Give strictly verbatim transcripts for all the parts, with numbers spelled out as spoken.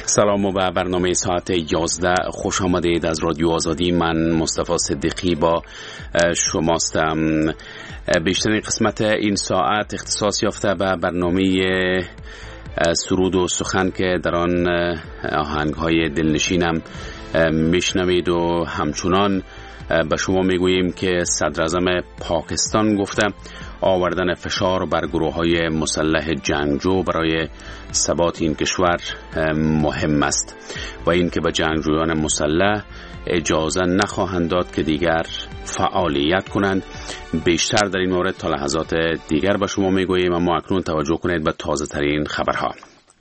سلام و به برنامه ساعت یازده خوش آمدید از رادیو آزادی. من مصطفی صدیقی با شماستم. بیشترین قسمت این ساعت اختصاص یافته به برنامه سرود و سخن که در آن آهنگ‌های دلنشینم میشنوید و همچنان به شما میگوییم که صدراعظم پاکستان گفته آوردن فشار بر گروه‌های مسلح جنگجو برای ثبات این کشور مهم است و این که به جنگجویان مسلح اجازه نخواهند داد که دیگر فعالیت کنند. بیشتر در این مورد تا لحظات دیگر به شما میگوییم، اما اکنون توجه کنید به تازه ترین خبرها.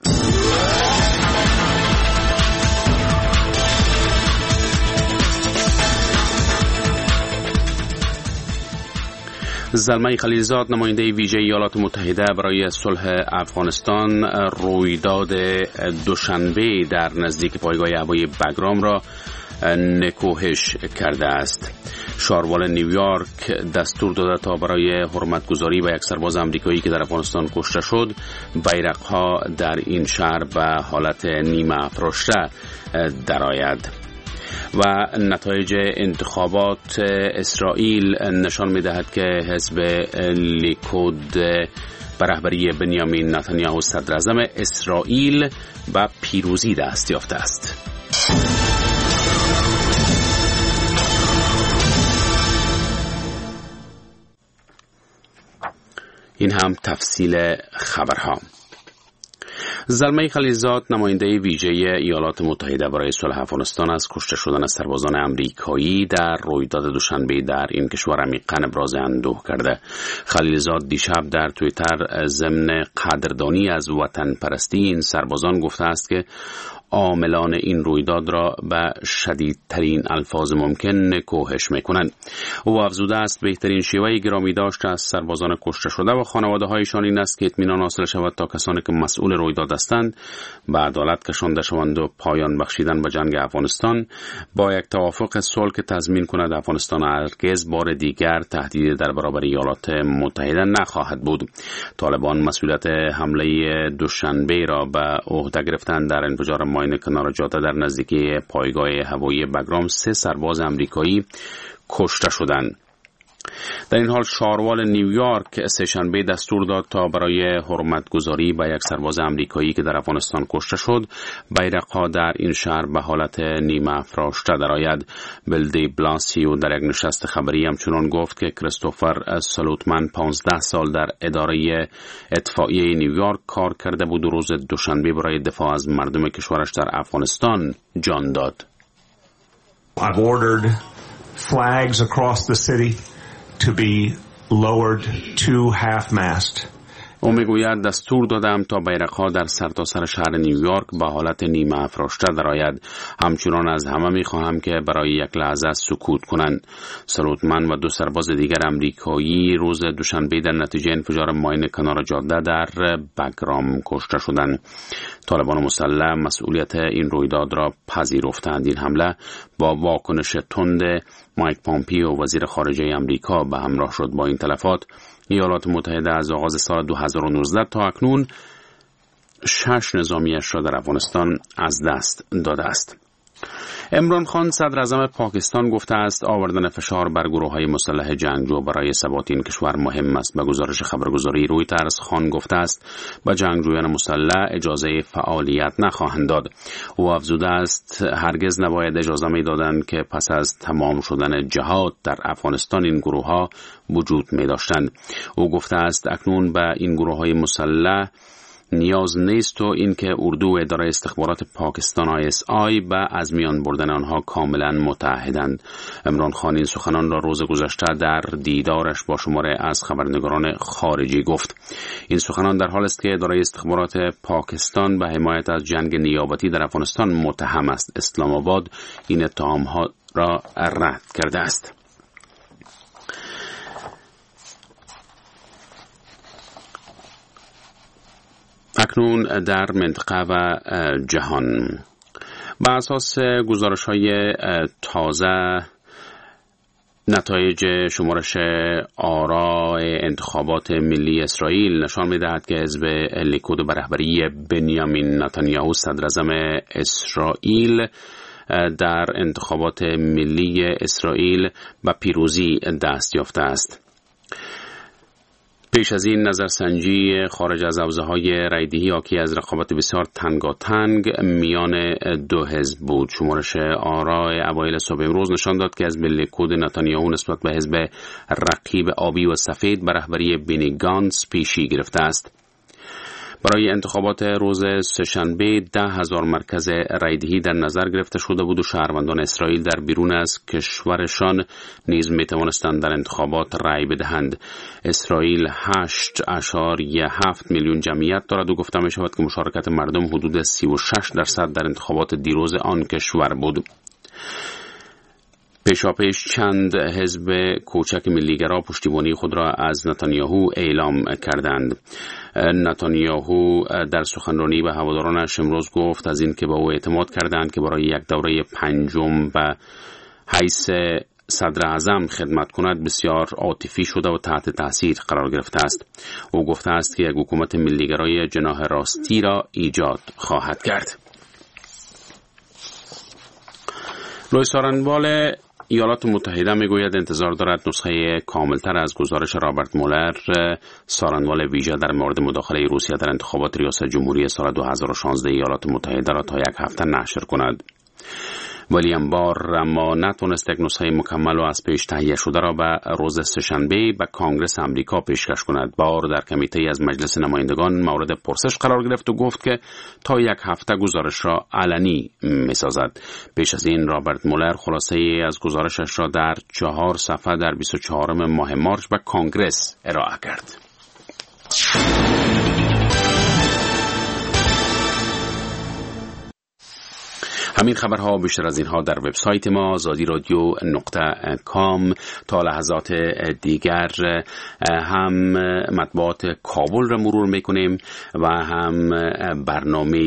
زلمه خلیلزاد نماینده ویژه ایالات متحده برای صلح افغانستان رویداد دوشنبه در نزدیک پایگاه هوایی بگرام را نکوهش کرده است. شاروال نیویورک دستور داده تا برای حرمتگذاری به یک سرباز آمریکایی که در افغانستان کشته شد بیرق‌ها در این شهر به حالت نیمه افراشته درآید. و نتایج انتخابات اسرائیل نشان می‌دهد که حزب لیکود به رهبری بنیامین نتانیاهو صدراعظم اسرائیل به پیروزی دست یافته است. این هم تفصیل خبرها. زلمه خلیلزاد نماینده ویژه ایالات متحده برای صلح افغانستان از کشته شدن سربازان آمریکایی در رویداد دوشنبه در این کشور عمیقاً ابراز اندوه کرده. خلیلزاد دیشب در توییتر ضمن قدردانی از وطن پرستی این سربازان گفته است که عاملان این رویداد را به شدیدترین الفاظ ممکن نکوهش میکنند. او افزوده است بهترین شیوه گرامی داشت از سربازان کشته شده و خانواده هایشان این است که اطمینان حاصل شود تا کسانی که مسئول رویداد هستند به عدالت کشانده شوند و پایان بخشیدن به جنگ افغانستان با یک توافق صلح که تضمین کند افغانستان هرگز بار دیگر تهدید در برابر ایالات متحده نخواهد بود. طالبان مسئولیت حمله دوشنبه را به عهده گرفتند. در انفجار ماین کنار جاده در نزدیکی پایگاه هوایی بگرام سه سرباز آمریکایی کشته شدند. در این حال شاروال نیویورک سه‌شنبه دستور داد تا برای حرمتگذاری به یک سرباز آمریکایی که در افغانستان کشته شد بیرق‌ها در این شهر به حالت نیمه افراشته درآید. بیل دی بلاسیو در یک نشست خبری همچنان گفت که کریستوفر سلوتمن پانزده سال در اداره اطفائیه نیویورک کار کرده بود و روز دوشنبه برای دفاع از مردم کشورش در افغانستان جان داد. I've ordered flags across the city to be lowered to half-mast. او میگوید دستور دادم تا بیرق‌ها در سرتاسر شهر نیویورک به حالت نیمه افراشته درآید. همچنان از همه میخواهم که برای یک لحظه سکوت کنند. سلوتمن و دو سرباز دیگر آمریکایی روز دوشنبه در نتیجه انفجار ماین کنار جاده در بگرام کشته شدند. طالبان مسلح مسئولیت این رویداد را پذیرفتند. این حمله با واکنش تند مایک پامپیو وزیر خارجه آمریکا به همراه شد. با این تلفات ایالات متحده از آغاز سال دو هزار و نوزده تا اکنون شش نظامیش را در افغانستان از دست داده است. عمران خان صدراعظم پاکستان گفته است آوردن فشار بر گروه‌های مسلح جنگجو برای ثبات این کشور مهم است. به گزارش خبرگزاری رویترز خان گفته است به جنگجویان مسلح اجازه فعالیت نخواهند داد. او افزوده است هرگز نباید اجازه می‌دادند که پس از تمام شدن جهاد در افغانستان این گروه‌ها وجود می‌داشتند. او گفته است اکنون به این گروه‌های مسلح نیاز نیست و اینکه اردو و اداره استخبارات پاکستان آی اس آی به از میان بردن آنها کاملا متحدند. عمران خان این سخنان را روز گذشته در دیدارش با شماره از خبرنگاران خارجی گفت. این سخنان در حال است که اداره استخبارات پاکستان به حمایت از جنگ نیابتی در افغانستان متهم است. اسلام آباد این اتهامات را رد کرده است. اکنون در منطقه و جهان بر اساس گزارش‌های تازه نتایج شمارش آرای انتخابات ملی اسرائیل نشان می‌دهد که حزب لیکود به رهبری بنیامین نتانیاهو صدراعظم اسرائیل در انتخابات ملی اسرائیل به پیروزی دست یافته است. پیش از این نظرسنجی خارج از حوزه‌های رایدهی حاکی از رقابت بسیار تنگاتنگ میان دو حزب بود. شمارش آرای اوایل صبح امروز نشان داد که حزب لیکود نتانیاهو نسبت به حزب رقیب آبی و سفید به رهبری بنی گانتز پیشی گرفته است. برای انتخابات روز سه‌شنبه ده هزار مرکز رایدهی در نظر گرفته شده بود و شهروندان اسرائیل در بیرون از کشورشان نیز می توانستند در انتخابات رای بدهند. اسرائیل هشت اشاریه هفت میلیون جمعیت دارد و گفته می شود که مشارکت مردم حدود سی و شش درصد در انتخابات دیروز آن کشور بود. پیشاپیش چند حزب کوچک ملیگرا پشتیبانی خود را از نتانیاهو اعلام کردند. نتانیاهو در سخنرانی به هوادارانش امروز گفت از این که به او اعتماد کردند که برای یک دوره پنجم به حیث صدر اعظم خدمت کند بسیار عاطفی شده و تحت تاثیر قرار گرفته است. او گفته است که یک حکومت ملیگرای جناح راستی را ایجاد خواهد کرد. رئیس سارنوال ایالات متحده میگوید انتظار دارد نسخه کاملتر از گزارش رابرت مولر سارنوال ویژه در مورد مداخله روسیه در انتخابات ریاست جمهوری سال دو هزار و شانزده ایالات متحده را تا یک هفته نشر کند. ویلیام بار اما نتونست یک نسخه مکمل و از پیش تهیه شده را به روز سه‌شنبه به کانگرس امریکا پیشکش کند. بار در کمیته از مجلس نمایندگان مورد پرسش قرار گرفت و گفت که تا یک هفته گزارش را علنی می‌سازد. پیش از این رابرت مولر خلاصه ای از گزارشش را در چهار صفحه در بیست و چهارم ماه مارس به کانگرس ارائه کرد. همین خبرها بیشتر از اینها در وبسایت ما آزادی رادیو نقطه کام. تا لحظات دیگر هم مطبوعات کابل را مرور میکنیم و هم برنامه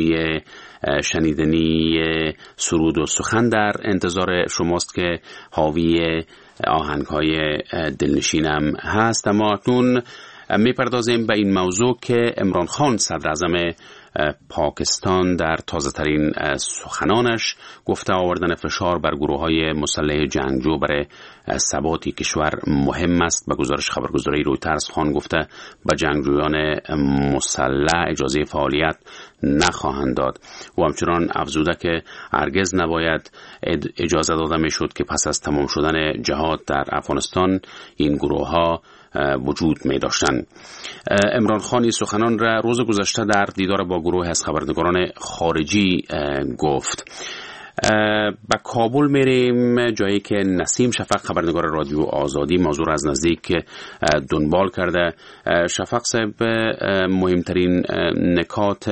شنیدنی سرود و سخن در انتظار شماست که حاوی آهنگ‌های دلنشینم هست. اما اکنون میپردازیم به این موضوع که عمران خان صدر اعظم پاکستان در تازه ترین سخنانش گفته آوردن فشار بر گروه های مسلح جنگجو برای ثبات کشور مهم است. به گزارش خبرگزاری رویترز خان گفته به جنگجویان مسلح اجازه فعالیت نخواهند داد و همچنان افزوده که هرگز نباید اجازه داده میشد که پس از تمام شدن جهاد در افغانستان این گروه ها وجود می داشتند. عمران خان این سخنان را روز گذشته در دیدار با گروه از خبرنگاران خارجی گفت. به کابل میریم، جایی که نسیم شفق خبرنگار رادیو آزادی موضوع را از نزدیک دنبال کرده. شفق صاحب، مهمترین نکات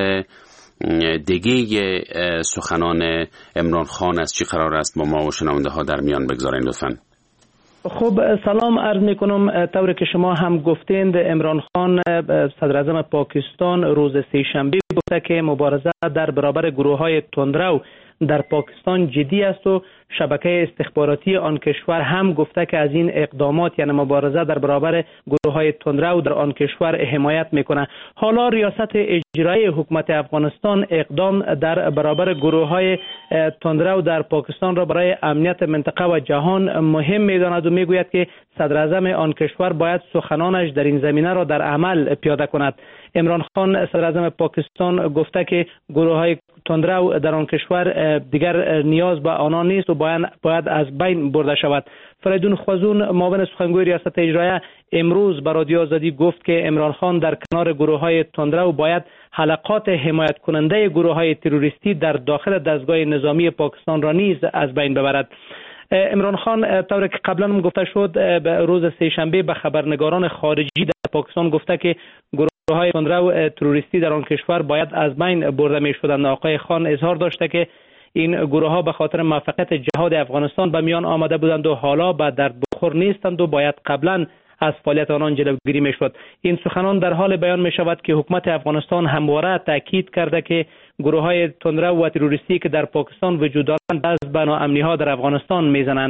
دیگه سخنان عمران خان از چی قرار است با ما و شنونده ها در میان بگذارین لطفاً؟ خب سلام عرض می کنم. طوری که شما هم گفتید عمران خان صدر اعظم پاکستان روز سه‌شنبه گفته که مبارزه در برابر گروه های تندرو در پاکستان جدی است و شبکه استخباراتی آن کشور هم گفته که از این اقدامات یعنی مبارزه در برابر گروه های تندرو در آن کشور حمایت میکنه. حالا ریاست اجرایی حکومت افغانستان اقدام در برابر گروه های تندرو در پاکستان را برای امنیت منطقه و جهان مهم میداند و میگوید که صدر اعظم آن کشور باید سخنانش در این زمینه را در عمل پیاده کند. عمران خان صدر اعظم پاکستان گفته که گروه های تندرو در آن کشور دیگر نیاز به آنان نیست و باید, باید از بین برده شود. فریدون خوازون معاون سخنگوی ریاست اجرایی امروز به رادیو آزادی گفت که عمران خان در کنار گروه های تندرو باید حلقات حمایت کننده گروه های تروریستی در داخل دستگاه نظامی پاکستان را نیز از بین ببرد. عمران خان طوری که قبلا هم گفته شد روز سه‌شنبه به خبرنگاران خارجی در پاکستان گفته که گروه های تندرو تروریستی در آن کشور باید از بین برده می شدند. آقای خان اظهار داشته که این گروه ها به خاطر موفقیت جهاد افغانستان به میان آمده بودند و حالا به درد بخور نیستند و باید قبلا از فعالیت آنان جلوگیری می شد. این سخنان در حال بیان می شود که حکومت افغانستان همواره تاکید کرده که گروه های تندرو و تروریستی که در پاکستان وجود دارند دست به ناامنی ها در افغانستان می زنند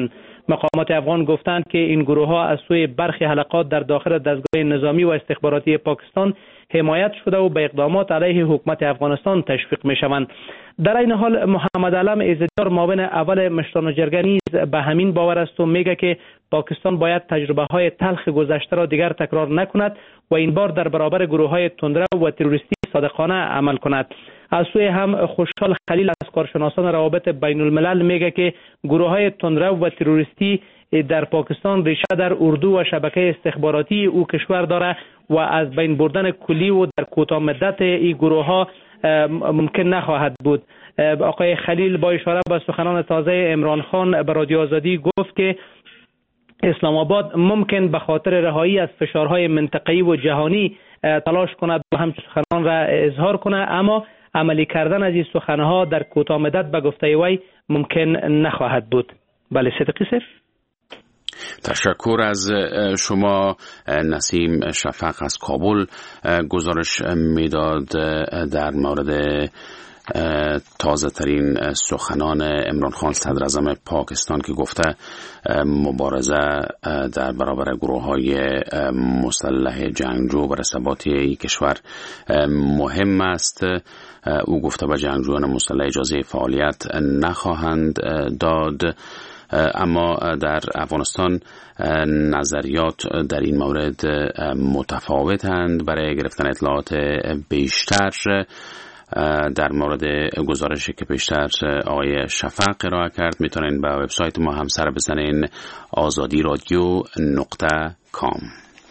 مقامات افغان گفتند که این گروه ها از سوی برخی حلقات در داخل دستگاه نظامی و استخباراتی پاکستان حمایت شده و به اقدامات علیه حکومت افغانستان تشویق می شوند. در این حال محمد علم عزتیار معاون اول مشران جرگه نیز به همین باور است و میگه که پاکستان باید تجربه های تلخ گذشته را دیگر تکرار نکند و این بار در برابر گروه های تندرو و تروریستی صادقانه عمل کند. از سوی هم خوشحال خلیل از کارشناسان روابط بین الملل میگه که گروه های تندرو و تروریستی در پاکستان ریشه در اردو و شبکه استخباراتی او کشور داره و از بین بردن کلی و در کوتاه مدت این گروه ها ممکن نخواهد بود. آقای خلیل با اشاره به سخنان تازه عمران خان به رادیو آزادی گفت که اسلام آباد ممکن به خاطر رهایی از فشارهای منطقه‌ای و جهانی تلاش کند و همچنین سخنان را اظهار کند، اما عملی کردن از این سخنها در کوتاه مدت به گفته وی ممکن نخواهد بود. بله صدقی صرف. تشکر از شما. نسیم شفق از کابل گزارش میداد در مورد تازه ترین سخنان عمران خان صدر اعظم پاکستان که گفته مبارزه در برابر گروه های مسلح جنگجو بر ثبات کشور مهم است. او گفته به جنگجویان مسلح اجازه فعالیت نخواهند داد، اما در افغانستان نظریات در این مورد متفاوتند. برای گرفتن اطلاعات بیشتر در مورد گزارشی که پیشتر آقای شفق ارائه کرد میتونین به وبسایت ما هم سر بزنین آزادی رادیو نقطه کام.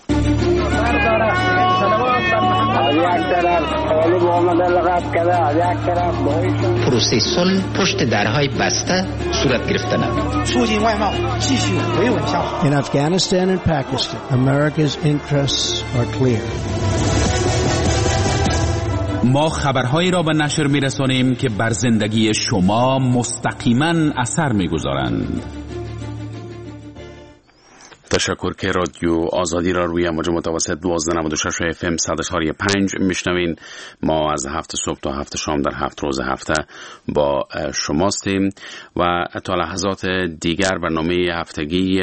پروسه صلح پشت درهای بسته صورت گرفتن. In Afghanistan and Pakistan, America's interests are clear. ما خبرهایی را به نشر می‌رسانیم که بر زندگی شما مستقیما اثر می‌گذارند. تشکر که رادیو آزادی را روی موج متوسط دوازده نود و شش اف ام صد و چهار و پنج میشنوین. ما از هفت صبح تا هفت شام در هفت روز هفته با شماستیم و تا لحظات دیگر برنامه هفتگی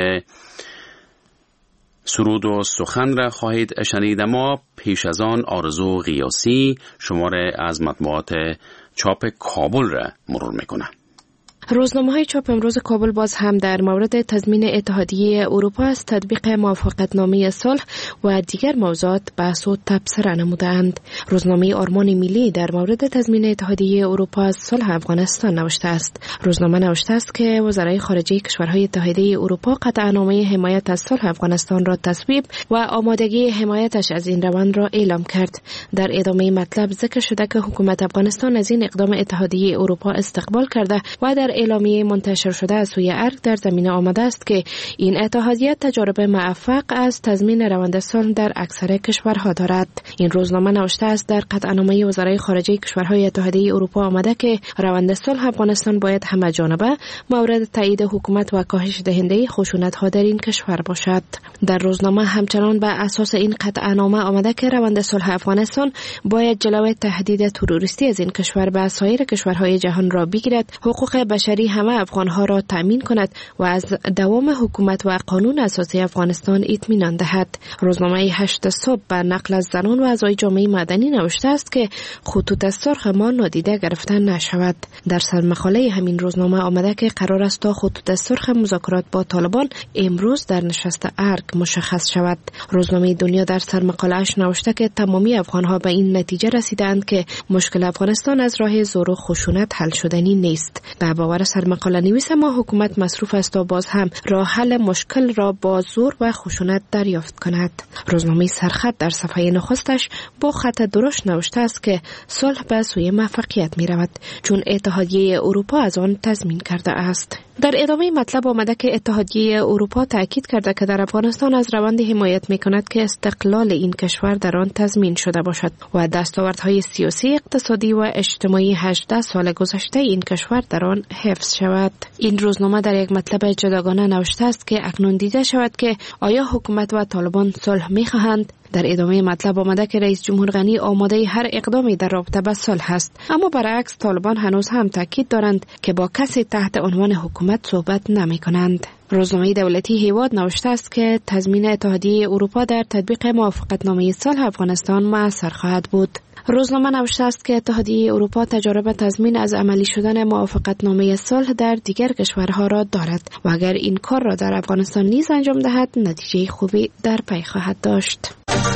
سرود و سخن را خواهید شنید. ما پیش از آن آرزو قیاسی شماره از مطبوعات چاپ کابل را مرور میکنه. روزنامه‌های چاپ امروز کابل باز هم در مورد تضمین اتحادیه اروپا از تطبیق موافقتنامه صلح و دیگر موضوعات بحث و تبصره نمودند. روزنامه آرمان ملی در مورد تضمین اتحادیه اروپا از صلح افغانستان نوشته است. روزنامه نوشته است که وزرای خارجه کشورهای اتحادیه اروپا قطعنامه حمایت از صلح افغانستان را تصویب و آمادگی حمایتش از این روند را اعلام کرد. در ادامه مطلب ذکر شده که حکومت افغانستان از این اقدام اتحادیه اروپا استقبال کرده و در اعلامیه منتشر شده از سوی ارگ در زمینه آمده است که این اتحادیه تجارب موفق از تضمین روند صلح در اکثر کشورها دارد. این روزنامه نوشته است در قطعنامه وزرای خارجه کشورهای اتحادیه اروپا آمده که روند صلح افغانستان باید همه جانبه مورد تایید حکومت و کاهش دهنده خشونت‌ها در این کشور باشد. در روزنامه همچنان بر اساس این قطعنامه آمده که روند صلح افغانستان باید جلوی تهدید تروریستی از این کشور به سایر کشورهای جهان را بگیرد، حقوق بشری همه افغانها را تأمین کند و از دوام حکومت و قانون اساسی افغانستان اطمینان دهد. روزنامه هشت صبح به نقل از زنان و اعضای جامعه مدنی نوشته است که خطوط سرخ ما نادیده گرفته نشود. در سرمقاله همین روزنامه آمده که قرار است تا خطوط سرخ مذاکرات با طالبان امروز در نشست ارگ مشخص شود. روزنامه دنیا در سرمقاله‌اش نوشته که تمامی افغانها به این نتیجه رسیدند که مشکل افغانستان از راه زور و خشونت حل شدنی نیست. در باور سرمقاله نویس ما حکومت مصروف است تا باز هم راه حل مشکل را با زور و خشونت دریافت کند. روزنامه سرخط در صفحه نخستش با خط درشت نوشته است که صلح به سوی موفقیت می رود چون اتحادیه اروپا از آن تضمین کرده است. در ادامه مطلب آمده که اتحادیه اروپا تاکید کرده که در افغانستان از روندی حمایت می کند که استقلال این کشور در آن تضمین شده باشد و دستاوردهای سیاسی، اقتصادی و اجتماعی هجده سال گذشته این کشور در آن حفظ شود. این روزنامه در یک مطلب جداگانه نوشته است که اکنون دیده شود که آیا حکومت و طالبان صلح می خواهند. در ادامه مطلب آمده که رئیس جمهور غنی آماده هر اقدامی در رابطه با صلح است، اما برعکس طالبان هنوز هم تاکید دارند که با کسی تحت عنوان حکومت صحبت نمی کنند. روزنامه دولتی هیواد نوشته است که تضمین اتحادیه اروپا در تطبیق موافقتنامه صلح افغانستان مؤثر خواهد بود. روزنامه نوشته است که اتحادیه اروپا تجارب تضمین از عملی شدن موافقتنامه صلح در دیگر کشورها را دارد و اگر این کار را در افغانستان نیز انجام دهد نتیجه خوبی در پی خواهد داشت.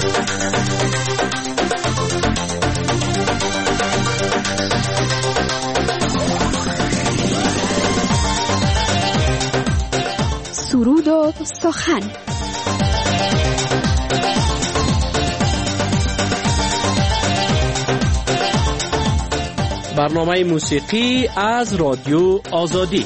سرود و سخن. برنامه موسیقی از رادیو آزادی.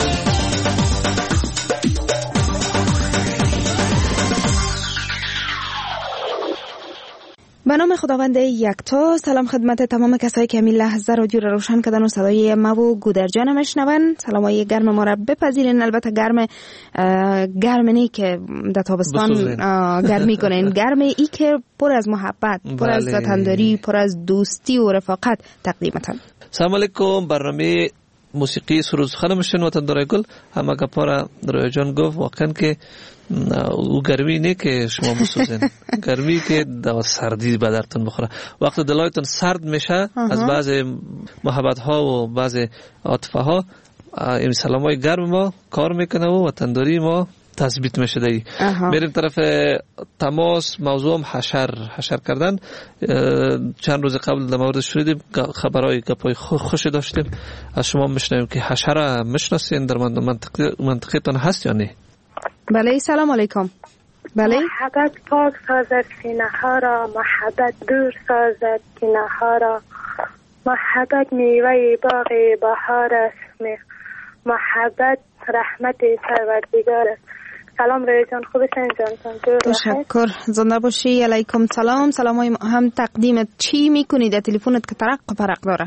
به نام خداوند یکتا. سلام خدمت تمام کسایی که همین لحظه رادیو را روشن کردن و صدای ما و گودرجان میشنون. سلامای گرم ما را بپذیرین. البته گرم گرم نی که در تابستان گرمی کنین، گرم ای که پر از محبت، پر از وطنداری، پر از دوستی و رفاقت تقدیمتان. سلام علیکم. برنامه موسیقی سرود سخن مشن وطن داره گل همه گپارا روی جان گفت واقعا که او گرمی نه که شما بسوزین، گرمی که دوا سردی به درتون بخوره. وقت دلایتون سرد میشه از بعض محبت ها و بعض عاطفه ها، این سلامای گرم ما کار میکنه و وطنداری ما تثبیت میشه. دی میریم طرف تماس. موضوع حشر حشر کردن. چند روز قبل در مورد شنیدیم، خبرای گپای خوش داشتیم. از شما میشنویم که حشره میشناسین، در منطقه منطقه‌تان هست یا نه؟ بله. سلام علیکم. بله. محبت پاک سازد سینه ها را، محبت دور سازد کینه ها را، محبت میوه باغ بهار است، محبت رحمت پروردگار است. سلام روی جان، خوبشین جان؟ تشکر. زنده باشی. علیکم سلام. سلامای هم تقدیم چی میکنی در تلفنت که ترق و پرق داره؟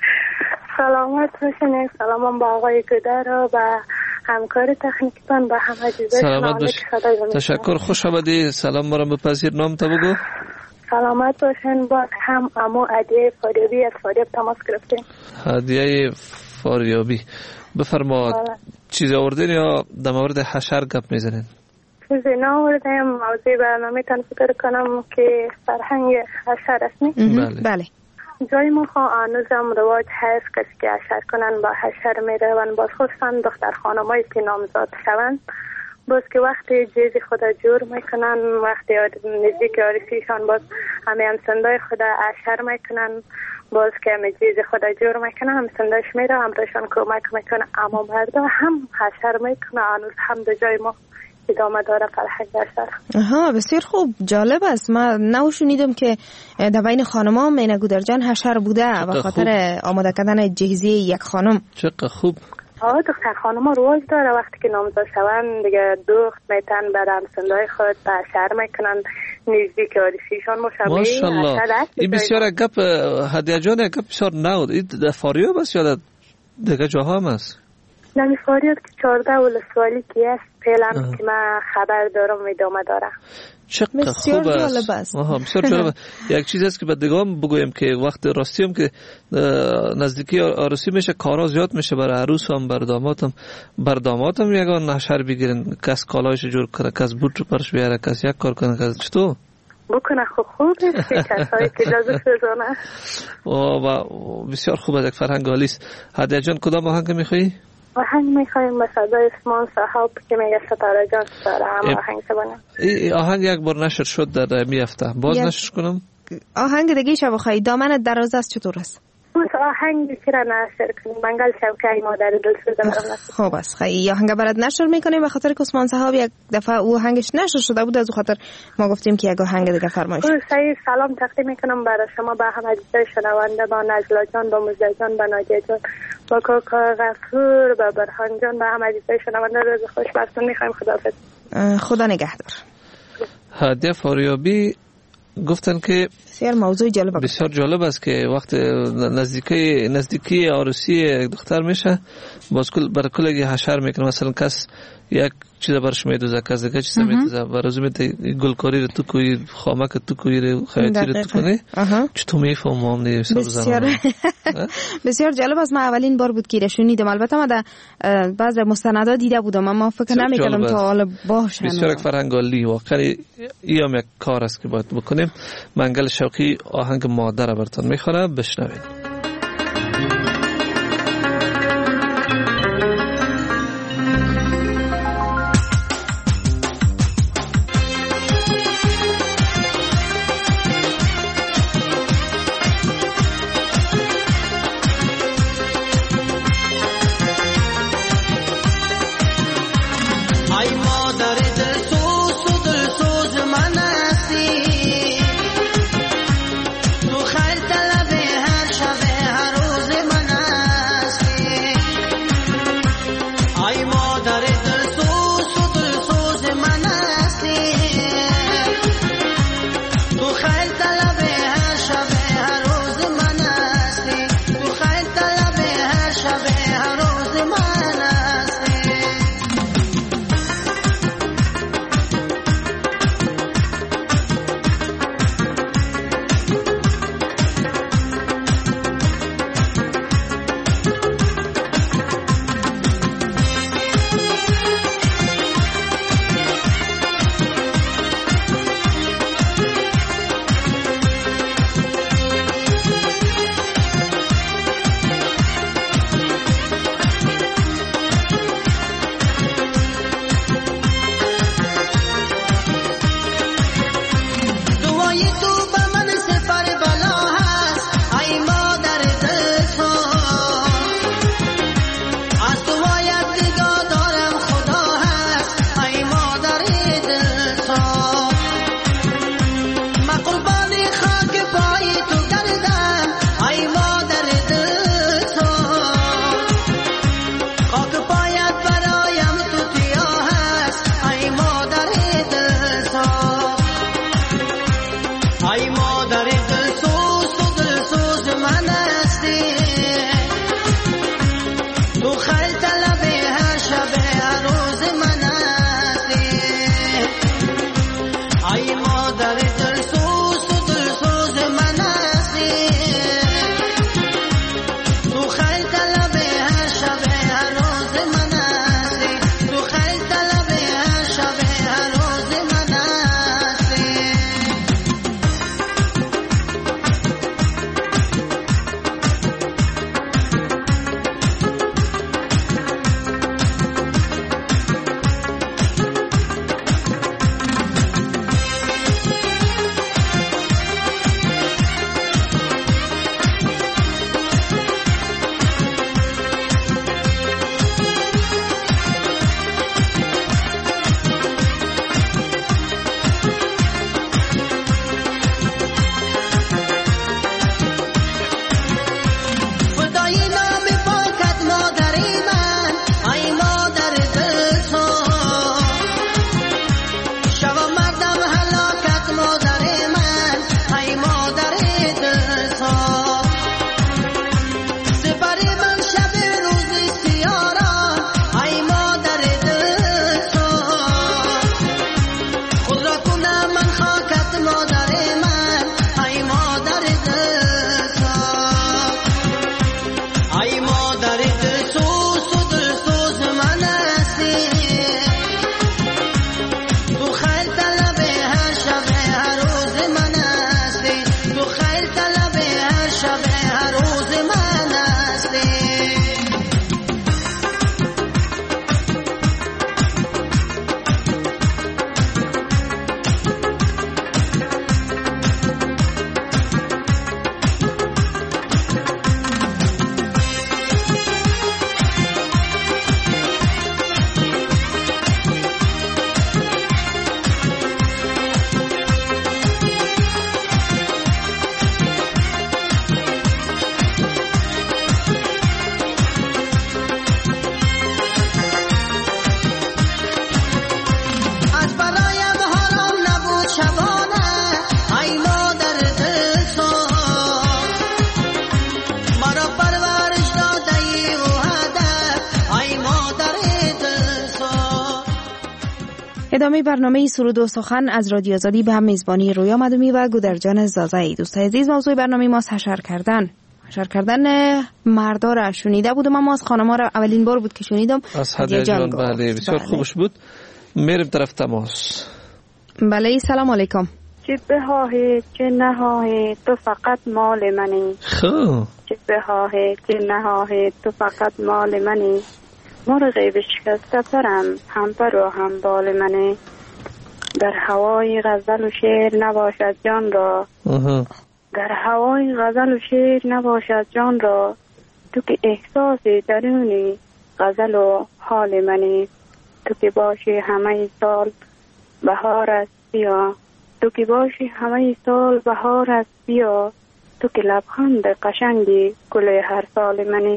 سلامت باشین. سلام با آقای گدر و با همکار تکنیکتان، با همه جیبه. سلامت باشی. تشکر. خوش آمدی. سلام مرا بپذیر. نام تا بگو. سلامت باشین. با هم امو عدیه فاریابی از فاریاب تماس گرفتیم. عدیه فاریابی. بفرما چیز آوردین یا در مورد حشر گپ میزنین؟ چیزی ناوردیم. موضوع برنامه تن فکر کنم که فرهنگ حشر است نی؟ بله. بله. جای ما خواه آنوزم رواج هست کسی که حشر کنن با حشر میرون، باز خواستن دختر خانمایی که نامزاد شون، باز که وقتی جیز خود جور میکنن، وقتی نزدیک عروسیشان باز همه همسندای خود حشر میکنن، باز که همه جیز خود جور میکنن، همسنداش میره همراهشان کمک میکنه، اما مردا هم حشر میکنه. آنوز هم در جای ما ادامه داره فرهنگ حشر. آها، بسیار خوب. جالب است. من نو شنیدم که در بین خانما مینه گودرجان حشر بوده به خاطر آماده کردن جهیزیه یک خانم. چقدر خوب. آه، دختر خانم ها رواج داره وقتی که نامزاد شون دیگه دخت میتن بر همسندای خود حشر میکنن، نزدیک عروسیشان مشابه. ماشاءالله. این بسیار گپ هدیه جان، گپ بسیار نو. این در فاریاب است یا دیگه جاها هم است؟ نمی فاریاب که چارده ولسوالی که است پیلم که من خبر دارم ادامه داره. چقدر خوب است. آها، بسیار جالب. یک چیز است که به دیگام بگویم که وقت راستی هم که نزدیکی عروسی میشه، کارا زیاد میشه برای عروس هم بر داماد هم. بر داماد هم یگان حشر بگیرن، کس کالایش جور کنه، کس بوت رو پرش بیاره، کس یک کار کنه، کس چطور بکنه. خوب خوب است که کسایی که لازم بزنه. و بسیار خوب است. یک فرهنگ عالی است. هدیه جان کدام آهنگ میخوایی؟ آهنگ میخوایم به صدای اسمان صحاب که میگه ستاره جان ستاره هم آهنگ سبانه. ای آهنگ یک بار نشر شد در می هفته، باز نشر کنم؟ آهنگ دیگه شو بخوایی. دامنت دراز است چطور است؟ بس آهنگ چرا نشر کنیم؟ منگل شوکای مادر دل سوزه برام نشر. خوب است. خیلی آهنگ برات نشر میکنیم به خاطر که اسمان صحاب یک دفعه او آهنگش نشر شده بود، از خاطر ما گفتیم که یک آهنگ دیگه فرمایش. صحیح. سلام تقدیم میکنم برای شما، با همه عزیزای شنونده، با نجلا جان، با موزه جان، با ناجیه جان، با کاکا غفور، با برهان جان، با همه عزیزای شنونده. روز خوش براتون میخوایم. خداحافظ. خدا نگهدار. هدیه فاریابی گفتن که بسیار موضوع جالب است. بسیار جالب است که وقت نزدیکی نزدیکی عروسی دختر میشه باز کل بر کل حشر میکنه. مثلا کس یک چیز برش میدوزه، کس دیگه چیز میدوزه، برای میته گلکاری رو تو کوی، خامک تو کوی رو، خیاطی رو تو کنی. چطور میفهمم نیست؟ بسیار بسیار جالب است. من اولین بار بود که شنیدم. البته من در بعضی مستندات دیده بودم اما فکر نمی‌کردم تا حالا باشه. بسیار یک فرهنگ عالی واقعا. ایام یک کار است که باید بکنیم. منگل شوقی آهنگ مادر براتون میخوره، بشنوید. شب ادامه برنامه سرود و سخن از رادیو آزادی به هم میزبانی رویا مدومی و گودرجان زازایی. دوستای عزیز، موضوع برنامه ما حشر کردن حشر کردن مردا را شنیده بودم، اما از خانم‌ها را اولین بار بود که شنیدم. از هدیه جان. بله بسیار خوبش بود. میریم طرف تماس. بله سلام علیکم. چه بخواهی چه نخواهی تو فقط مال منی. خب چه بخواهی چه نخواهی تو فقط مال منی. مرغی بشکسته پرم هم پر و هم بال منی. در هوای غزل و شعر نباشد جان را. در هوای غزل و شعر نباشد جان را. تو که احساس درونی غزل و حال منی. تو که باشی همه سال بهار است بیا. تو که باشی همه سال بهار است بیا. تو که لبخند قشنگی گل هر سال منی.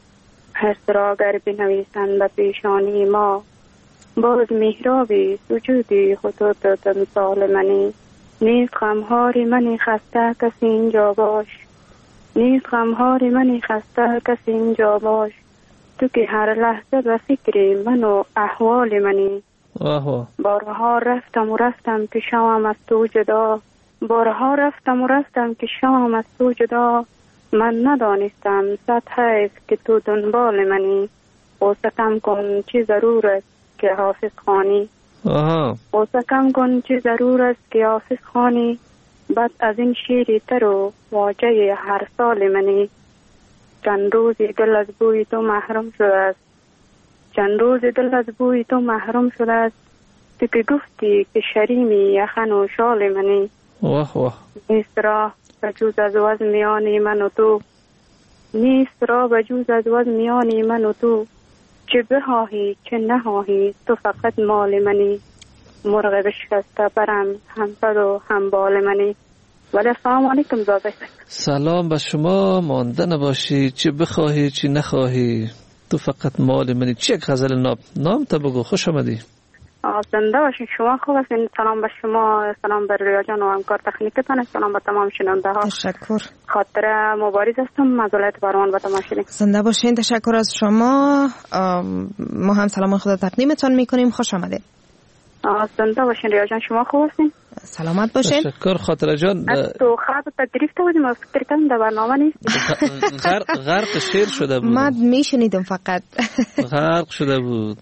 حس را گر بنویسند به پیشانی ما باز محرابی سجودی خطوط تمثال منی. نیست غمهاری منی خسته کسی اینجا باش. نیست غمهاری منی خسته کسی اینجا باش. تو که هر لحظه به فکری من و احوال منی. بارها رفتم و رفتم که شوم از تو جدا. بارها رفتم و رفتم که شوم از تو جدا. من ندانستم صد حیف که تو دنبال منی. غصه کم کن چی ضرور است که حافظ خوانی. غصه کم کن چی ضرور است که حافظ خوانی. بعد از این شیری تر و واجه هر سال منی. چند روزی دل از بوی تو محروم شده است. چند روزی دل از بوی تو محروم شده است. تو که گفتی که شریمی یخن و شال منی. واه واه. نیست راه بجوز از وز میانی من و تو. نیست راه بجوز از وز میانی من و تو. چه بخواهی چه نخواهی تو فقط مال منی. مرغ بشکسته برم هم پر و هم بال منی. ولی السلام علیکم زاده. سلام به شما، مانده نباشی. چه بخواهی چه نخواهی تو فقط مال منی. چه یک غزل ناب نام تا بگو. خوش آمدی. زنده باشین. شما خوب هستین. سلام به شما، سلام به رویا جان و همکار تکنیکتان، سلام به تمام شنونده ها. تشکر. خاطر مبارز هستم، معذرت برمان به تمام شدین. زنده باشین. تشکر از شما. ما هم سلام خدا تقدیمتان میکنیم. خوش آمدید. زنده باشین رویا جان. شما خوب هستین؟ سلامت باشین. تشکر خاطر جان. تو خط تدریف تو بودیم، فکر کنم در برنامه نیست. غرق غرق شعر شده بود. من میشنیدم فقط. غرق شده بود.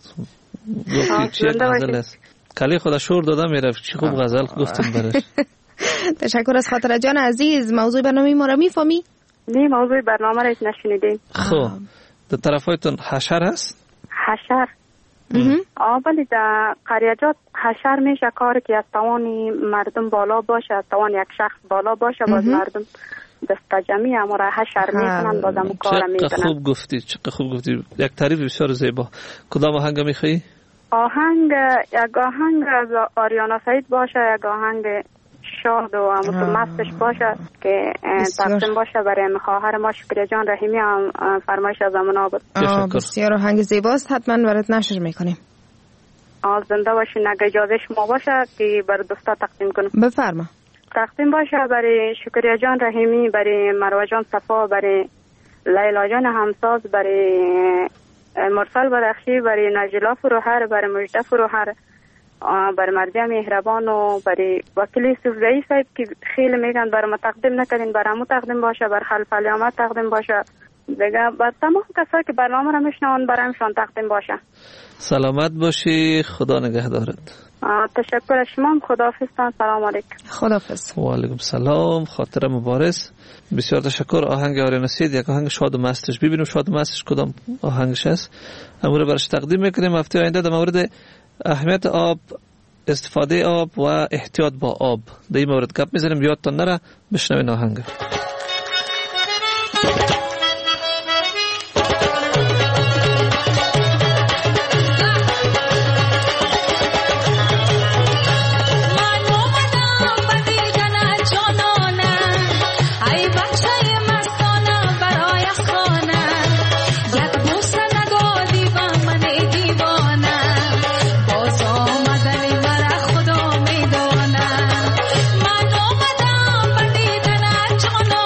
گفتی چه غزل است. کلی خدا شور دادم میرفت. چی خوب غزل گفتیم برش. تشکر از خاطر جان عزیز. موضوع برنامه ما را میفهمی؟ نه، موضوع برنامه را نشنیدیم. خب در طرفایتون حشر هست؟ حشر آه بله، در قریجات حشر میشه کاری که از توانی مردم بالا باشه، از توان یک شخص بالا باشه، باز مردم دست جمعی اما را حشر میکنن، باز هم کار میکنن. چقدر خوب گفتی، چقدر خوب گفتی. یک تعریف بسیار زیبا. کدام آهنگ میخوایی؟ آهنگ یک آهنگ از آریانا سعید باشه، یک آهنگ شاد و متمسش باشه که تقدیم باشه برای خواهر ما شکریه جان رحیمی. هم فرمایش از امنا بود. بسیار آهنگ زیباست، حتما برات نشر میکنیم. زنده باشین. اگه اجازه شما باشه که برای دوستا تقدیم کنم. بفرما. تقدیم باشه برای شکریه جان رحیمی، برای مروه جان صفا، برای لیلا جان همساز، برای مرسل بدخشی، برای نجلا فروهر، برای مجده فروهر، برای مردی مهربان و برای وکیل یوسف رئیس صاحب که خیلی میگن برای ما تقدیم نکردین، برای ما تقدیم باشه، برای خلف علیامت تقدیم باشه، دیگه با تمام کسایی که برنامه را میشنون برایشان تقدیم باشه. سلامت باشی، خدا نگهدارت. تشکر از شما. خداحافظ. سلام علیکم. خداحافظ. و علیکم سلام. خاطر مبارز. بسیار تشکر. آهنگ آریانا سعید یک آهنگ شاد و مستش. ببینیم شاد و مستش کدام آهنگش است. امروز برش تقدیم میکنیم. هفته آینده در مورد اهمیت آب، استفاده آب و احتیاط با آب در این مورد گپ میزنیم. یادتان نره بشنوین آهنگ. Chana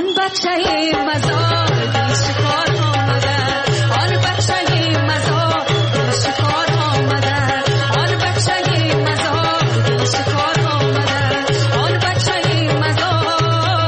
آن بچه مزار دل شکار آمده آن بچه مزار دل شکار آمده آن بچه مزار دل شکار آمده آن بچه مزار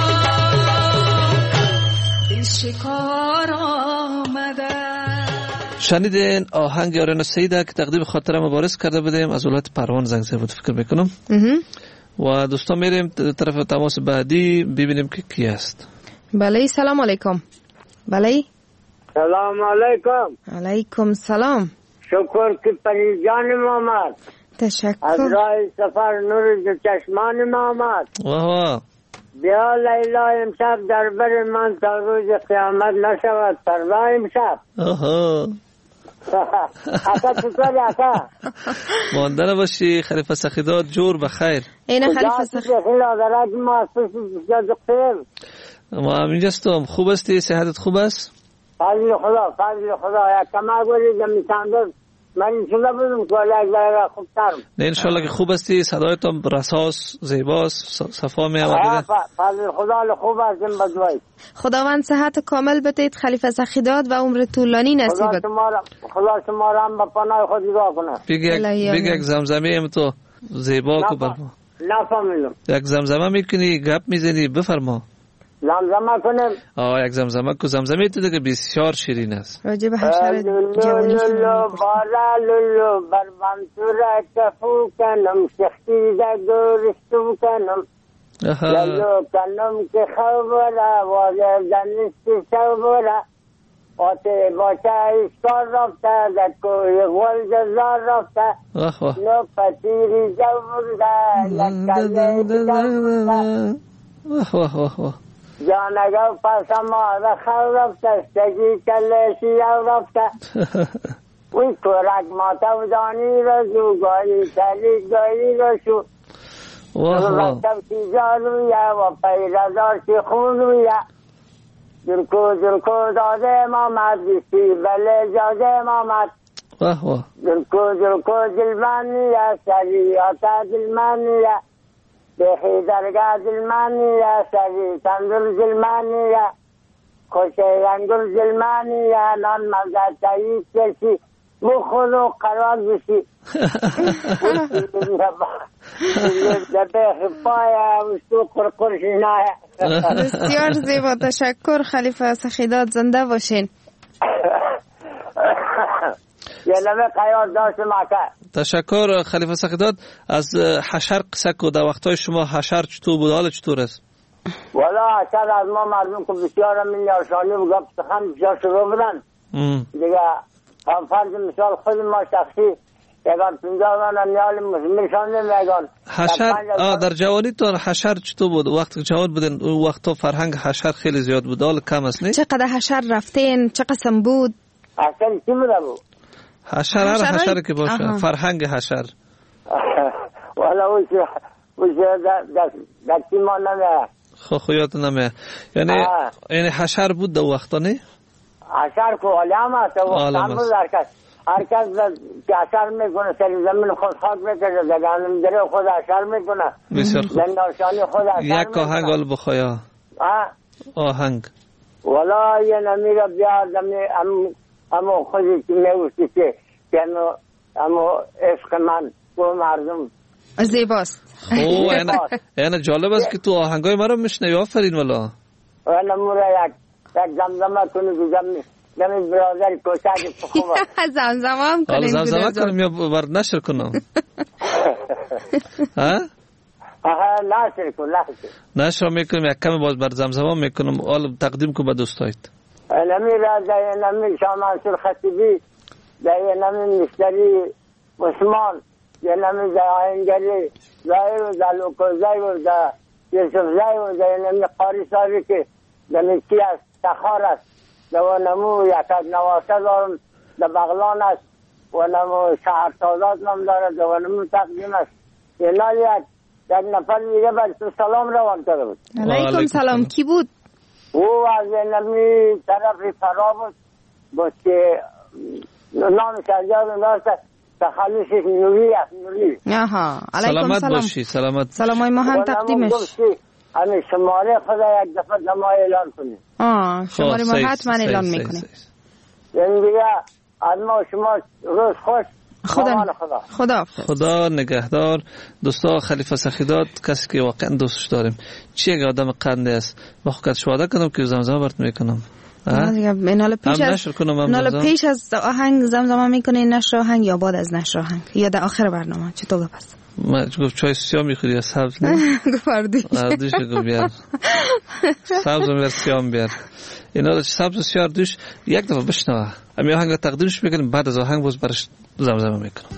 دل شکار آمده. شنیدین آهنگ آرنا سیده که تقدیم خاطر مبارز کرده بودیم از ولایت پروان زنگ زده بود فکر میکنم و دوستان میریم طرف تماس بعدی ببینیم که کی است. بله سلام علیکم. بله سلام علیکم. علیکم سلام. شکر که پری جان محمد. تشکر. از راه سفر نور دو چشمان محمد. واه واه. بیا لیلا امشب در بر من تا روز قیامت نشود پروا امشب. آها. اکا چطوری اکا؟ مانده نباشی خلیفه سخیدات جور بخیر. این خلیفه سخیدات خیلی آدارد ما اسپس بسیار دختر ما همینجاستم. خوب استی؟ صحتت خوب است؟ فضل خدا فضل خدا یک کما گوری جمیتاندر من اینشونده بودم که یک برای خوب ترم. نه انشالله که خوب استی. صدایتم رساس زیباست صفا می آمده. فضل خدا خوب هستیم بدوی. خداوند صحت کامل بدهید خلیفه سخیدات و عمر طولانی نصیب خدا شما را خدا شما را هم به پناه خود نگاه کنه. بگه یک زمزمه ام تو زیبا کو برما. نفهمیدم. یک زمزمه میکنی گپ میزنی بفرما. زمزمه کنیم. آه یک زمزمه کو زمزمه تو دیگه بسیار شیرین است. راجب حشر جوانی لولو بالا لولو بر منصور کفو کنم شخصی دا گورستو کنم لولو کنم که خوبره واضح دنستی شوبره آته باچه ایشکار رفته در کوی غول جزار رفته نو پتیری جورده لکله جورده واه واه واه واه جانگو پس ما رخو رفته سگی کلشی او رفته وی کورک ماتا و دانی رو زو گایی تلی گایی رو شو رفتم تیجارویه و پیردار چی خونویه درکو درکو داده مامد بیستی بله جاده مامد درکو درکو دلمانیه سریعتا دلمانیه بخی درگاه دلمانیه سری تندر دلمانیه خوشه انگر دلمانیه نان مزد تایید کسی بخونو قرار بشی بخی پایه وشتو قرقرشی نایه. بسیار زیبا تشکر خلیفه سخیدات زنده باشین. یه نمه قیاد داشت مکه. تشکر خلیفه سخیدات. از حشر قصه کو در وقتای شما حشر چطور بود حال چطور است؟ والا حشر از ما مردم که بسیار من یارشانی و گفت سخن بسیار شروع بودن دیگه هم فرض مثال خود ما شخصی یکان پنجاه من نیال مسلمان نمیگان حشر در جوانی تو حشر چطور بود؟ وقت جوان بودن اون وقتا فرهنگ حشر خیلی زیاد بود حال کم است نه؟ چقدر حشر رفتین؟ چه قسم بود؟ حشر چی بوده بود؟ حشر هر حشر که باشه فرهنگ حشر والا اوش اوش دستی ما نمیه خو خویات نمیه یعنی یعنی حشر بود در وقتا نه؟ حشر که عالم است وقتا بود هرکس هرکس که حشر میکنه سری زمین خود خاک میکنه زگانم دره خود حشر میکنه بسیار خوب زندانشانی خود حشر میکنه یک آهنگ آل بخوایا آهنگ والا یه نمیره بیار همو خودی که میگوشتی که کنو همو عشق من و مردم زیباست. اوه اینه جالب است که تو آهنگای ما رو میشنوی آفرین والا. والا مورا یک یک زمزمه کنی که زمین زمین برادر کوچک خوبه زمزمه هم کنیم زمزمه کنیم یا برد نشر کنم ها؟ آها نشر کن نشر نشر میکنم یک کمی باز بر زمزمه میکنم آل تقدیم کن به دوستایت نمی رازه نمی شاه منصور خطیبی ده نمی مشتری عثمان یه نمی ده آهنگری زایر و ده لوکوزای و ده یوسف زای و ده نمی قاری ساری که نمی کی است تخار است ده و نمو یکت نواسه دارم ده بغلان است و نمو شهر تازات نم داره ده و نمو تقدیم است یه نال یک یک نفر میگه بر تو سلام روان کرده بود علیکم سلام کی بود؟ او از نمی طرف فرا بود بود که نامش از یاد داشته تخلصش نوری است نوری آها سلامت باشی سلامت سلامای ما هم تقدیمش همین شماره خدا یک دفعه دما اعلان کنید. آه شماره ما حتما اعلان میکنیم. یعنی دیگه از ما شما روز خوش. خدا خدا خدا خدا نگهدار. دوستا خلیفه سخیداد کسی که واقعا دوستش داریم، چی یک آدم قنده است. با خود شواده کنم که زمزمه برات میکنم. نال پیش از نال پیش از آهنگ زمزمه میکنی نشر آهنگ یا بعد از نشر آهنگ یا در آخر برنامه چطور بپس؟ من گفت چای سیاه میخوری یا سبز؟ نه گفت اردوش اردوش گفت بیار سبز بیار سیاه بیار. اینا سبز سیاه اردوش یک دفعه بشنوه. امی آهنگ تقدیمش میکنیم، بعد از آهنگ باز برش زمزمه میکنم.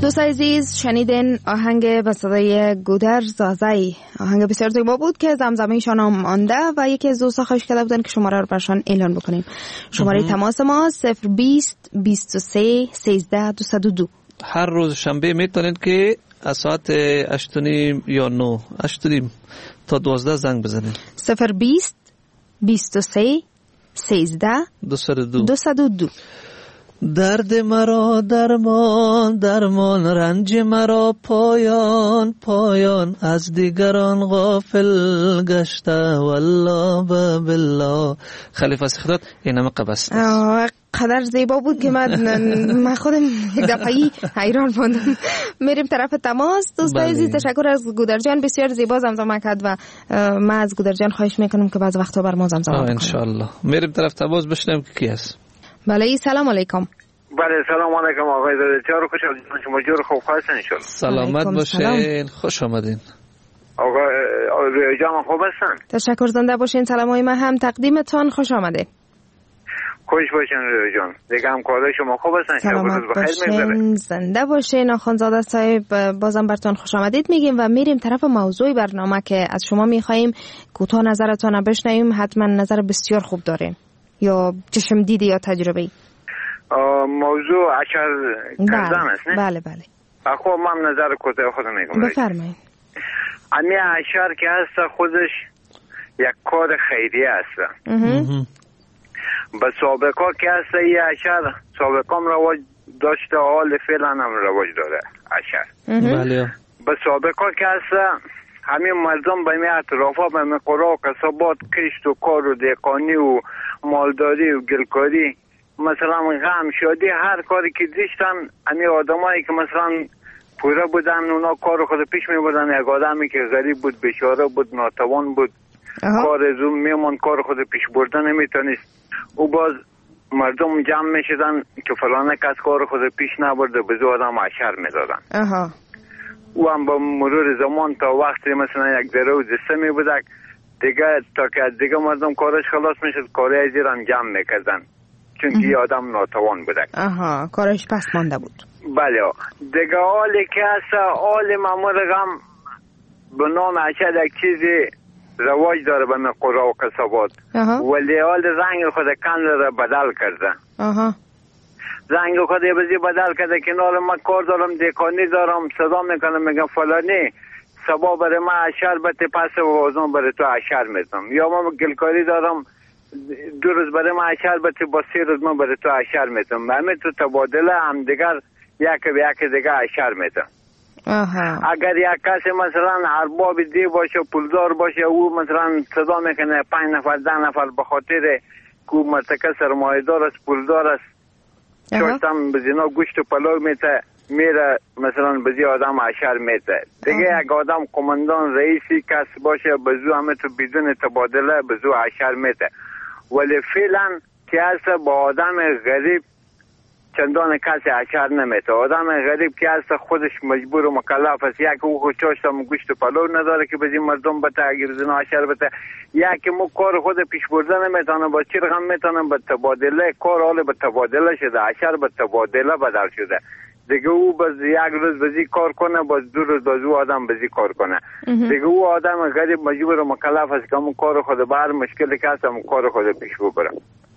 دوستای عزیز شنیدین آهنگ به صدای گودر زازای، آهنگ بسیار زیبا بود که زمزمه‌شان هم مانده و یکی از دوستا خواهش کرده بودن که شماره رو برشان اعلان بکنیم. شماره تماس ما صفر بیست بیست و سه سیزده دویست و دو. هر روز شنبه میتونید که از ساعت هشت و نیم یا نه هشت و نیم تا دوازده زنگ بزنید. صفر بیست بیست و سه سیزده دویست و دو. دویست و دو. درد مرا درمان درمان، رنج مرا پایان پایان، از دیگران غافل گشته والله بالله. خلیفه سخدات این همه قبست قدر زیبا بود که من من خودم یک دفعی حیران موندم. میریم طرف تماس. دوستای عزیز تشکر از گودر جان، بسیار زیبا زمزمه کرد و من از گودر جان خواهش میکنم که بعض وقتا بر ما زمزمه کنه. ان شاء الله. میریم طرف تماس بشنویم کی هست. بله سلام علیکم. بله سلام علیکم آقای زاده، خوش آمدید. شما جور خوب هستین ان شاء الله. سلامت باشین، خوش آمدین. آقا روی جان خوب هستن؟ تشکر، زنده باشین. سلامای من هم تقدیمتان، خوش آمده. خوش باشین روی جان. دیگه همکارای شما خوب هستن؟ سلامت باشین، زنده باشین. آخوندزاده صاحب بازم براتون خوش آمدید میگیم و میریم طرف موضوع برنامه که از شما میخوایم کوتاه نظرتون رو بشنویم. حتما نظر بسیار خوب دارین یا چشم دیدی یا تجربه‌ای. موضوع اشعار کردن است نه؟ بله بله. خب من نظر کوتاه خودم میگم. بفرمایید. امی اشعار که هست خودش یک کار خیریه است. به سابقا که هست این اشعار سابقا هم رواج داشته، حال فعلا هم رواج داره اشعار. بله. به سابقا که هست همین مردم به می اطرافا به می قرا و قصابات کشت و کار و دیقانی و مالداری و گلکاری مثلا غم شادی هر کاری که دیشتن امی آدمایی که مثلا پوره بودن اونا کار خود پیش می بردن. یک آدمی که غریب بود، بیچاره بود، ناتوان بود، کار زوم میمون کار خود پیش بردن نمیتونست، او باز مردم جمع می شدن که فلانه کس کار خود پیش نبرده به زو آدم عشر می دادن. او هم با مرور زمان تا وقتی مثلا یک ذره و دسته می بودک دیگه تا که دیگه مردم کارش خلاص می شد کاری زیر هم جمع می کردن چون که یه آدم ناتوان بودک. آها کارش پس مانده بود. بله دیگه حالی که هست حال مامور غم به نام عشر یک چیزی رواج داره به من قرا و قصابات ولی حال رنگ خود کن را بدل کرده. آها رنگ خود یه بزی بدل کرده که نال من کار دارم دیکانی دارم صدا میکنم میگم فلانی سبا برای من عشر بته پس وازم برای تو عشر میتونم یا من گلکاری دارم دو روز برای من عشر بته با سی روز من برای تو عشر میتونم همه تو تبادله هم دیگر یک به یک دیگر عشر میتونم. اگر یک کسی مثلا ارباب دی باشه پولدار باشه او مثلا صدا میکنه پنج نفر ده نفر به خاطر کو مرتکه سرمایه‌دار است پولدار است شاید به زینا گوشت و پلو میته میره مثلا به زی آدم عشر میته دیگه یک آدم قماندان رئیسی کس باشه به زو همه تو بدون تبادله به زو عشر میته ولی فعلا که هست با آدم غریب چندان کسی عشر نمیته. آدم غریب که هست خودش مجبور و مکلف است یک او چاشت هم گوشت و پلو نداره که بزین مردم بته اگر زنا عشر بته یک مو کار خود پیش برده نمیتونه با چی رقم میتونه به تبادله کار حال به تبادله شده عشر به تبادله بدل شده دیگه او باز یک روز بزی کار کنه باز دو روز باز او آدم بزی کار کنه دیگه او آدم غریب مجبور و مکلف است که همون کار خود بر مشکلی که هست همون کار خود پیش ببره.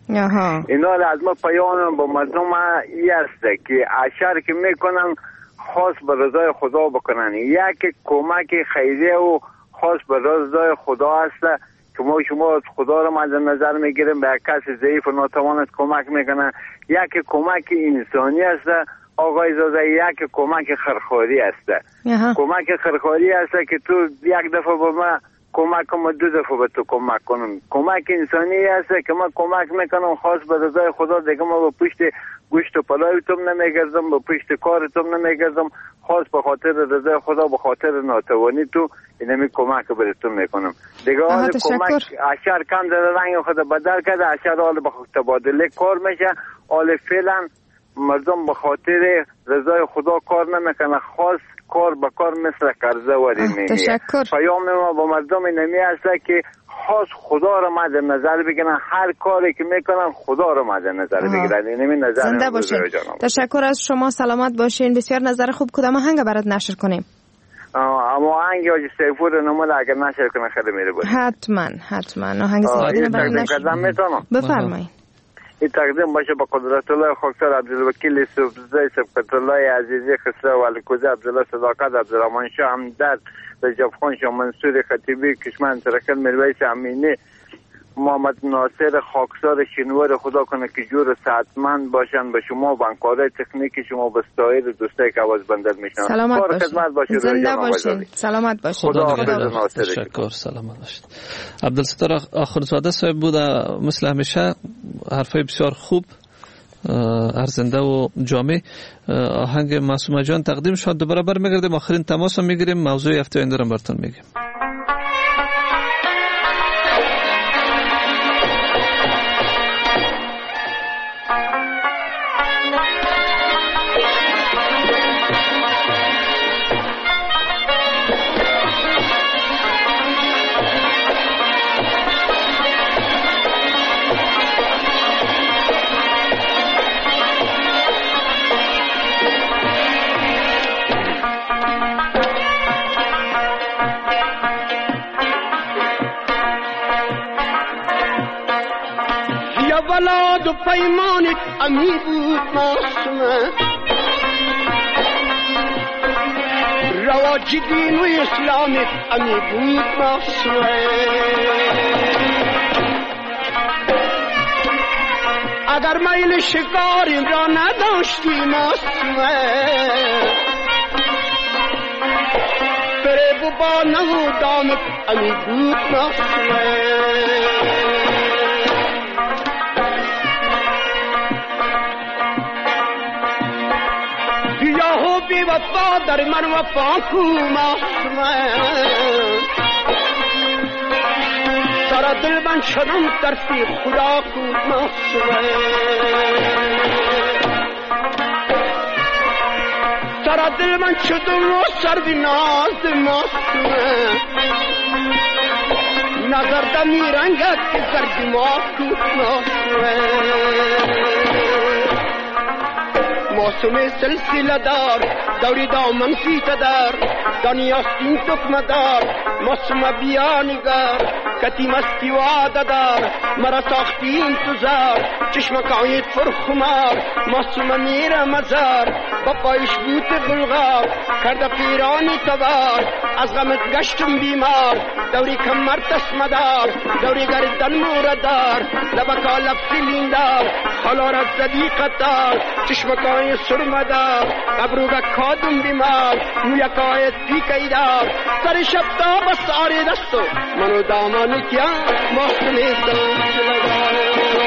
اینا از ما پیام با مردم ای است که عشر که میکنن خاص به رضای خدا بکنن. یک کمک خیریه و خاص به رضای خدا است که ما شما خدا رو مد نظر میگیریم به کسی ضعیف و ناتوان است کمک میکنن. یک کمک انسانی است آقای زاده، یک کمک خرخوری است. کمک خرخوری است که تو یک دفعه با ما کمک کنم دو دفعه به تو کمک کنم. کمک انسانی است که من کمک میکنم خاص به رضای خدا دیگه ما به پشت گوشت و پلوی تم نمیگردم به پشت کار تم نمیگردم خاص به خاطر رضای خدا به خاطر ناتوانی تو اینمی کمک براتون میکنم دیگه. حال کمک عشر کم در رنگ خود بدل کرده عشر حال به تبادله کار میشه. حال فعلا مردم به خاطر رضای خدا کار نمیکنه خاص کار به کار مثل قرضه وری میمیه. پیام ما با مردم اینمی است که خاص خدا رو مد نظر بگیرن، هر کاری که میکنن خدا رو مد نظر بگیرن. این نظر زنده باشین. تشکر از شما، سلامت باشین. بسیار نظر خوب. کدام آهنگ برات نشر کنیم؟ اما آهنگ حاجی سیفور نمال اگر نشر کنه خیلی میره بود. حتما حتما آهنگ سیفور برات نشر کنم. بفرمایید. این تقدیم باشه با قدرت الله خاکسار عبدالوکیل یوسفزی، سبقت الله عزیزی، خسرو والکوزی، عبدالله صداقت، عبدالرحمن شاه همدرد، رجب خان شاه منصور خطیبی، کشمن ترکل، مرویس امینی، محمد ناصر خاکسار شینوار. خدا کنه که جور صحتمند باشن. به شما و همکارای تکنیکی شما، به سایر دوستایی که آواز بندر میشنن. سلامت باشین. زنده باشین. سلامت باشین. خدا خدا تشکر. سلامت باشین. عبدالستار آخوندزاده صاحب بود، مثل همیشه حرفای بسیار خوب، ارزنده و جامع. آهنگ معصومه جان تقدیم شد. دوباره برمیگردیم، آخرین تماس رو میگیریم، موضوع هفته آینده رو براتون میگیم. ولاد و پیمانت امی بود معصومه، رواج دین و اسلامت امی بود معصومه. اگر میل شکاری را نداشتی معصومه، فریب و با نمودامت امی بود معصومه. بی وفا در من وفا کو معصومه، سر دل من شدم ترسی خدا کو معصومه. سر دل من شدم و سر بی ناز معصومه، نظر دمی رنگت که زردی ما کو معصومه. معصومه سلسله دار دوری دامن سیت دار، دانیاستین تکمه دار، معصومه بیا نگار، کتی مستی و عاده دار، مرا ساختی انتظار، چشمکایت فرخمار، معصومه میره مزار، با پایش بوت بلغار، کرده پیرانی تبار، از غمت گشتم بیمار، دوری کمر تسمه دار، دوری گردن موردار، لبکا لب سیلین دار، خلارت زدی قطار، چشمکای سرمدار، ابروگا کادم بیمار، مویکای تیکی دار، سر شب تا بس آری دستو، منو دامانی کیا معصومه دوست لگار.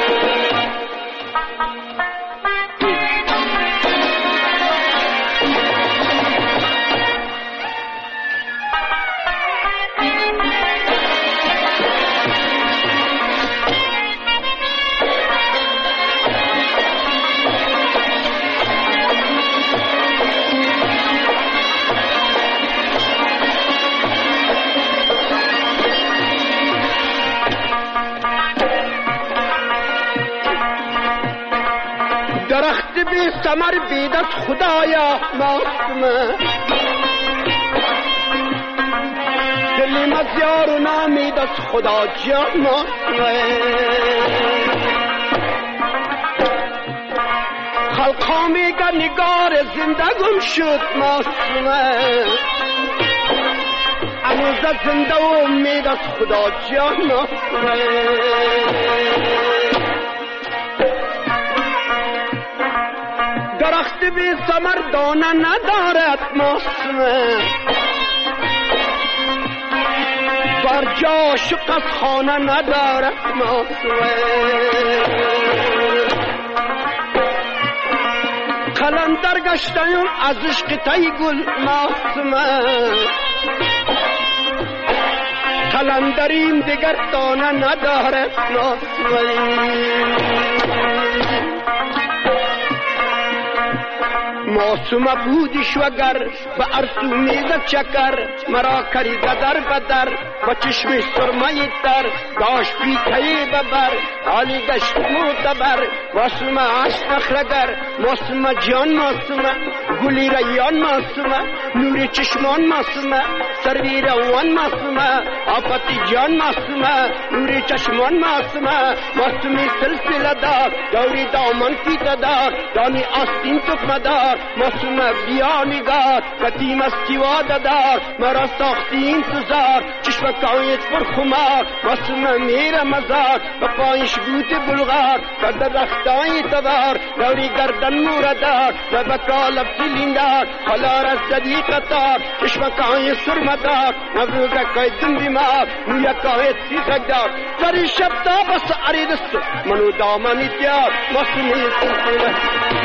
درخت بی ثمر بیدت خدایا معصومه، دلی مزیار و نامیدت خدا جان معصومه. خلقا میگه نگار زندگم شد معصومه، امروز زنده و امیدت خدا جان معصومه. درخت بی ثمر دانه ندارد معصومه، بر جا شق از خانه ندارد معصومه. قلندر گشتم از عشق تی گل معصومه، قلندریم دیگر دانه ندارد معصومه. معصوم بودیش وگر به ارسو میزد چکر مرا کری در بدر و چشم سرمایه تر داشت پیتهی ببر حالی گشت معتبر معصوم عشق اخرگر معصوم جان معصوم گلی ریان معصوم نور چشمان معصوم سروی روان معصوم آفتی جان معصوم نور چشمان معصوم معصوم سلسله دار دوری دامن پیت دار دانی آستین تکمه دار معصوم بیانگار قدیم استیواد دار مرا ساختی انتظار چشم کایت پر خمار معصوم میر مزار و پایش گوت بلغار کرده رختای تبار دوری گردن موردار و بکالب سیلیندار حالا را صدیق تار چشم کای سرمدار نبروگه کای دن بیمار نویا کای سیخک دار سری شب تا بس عریدست منو دامانی تیار معصومی سلسله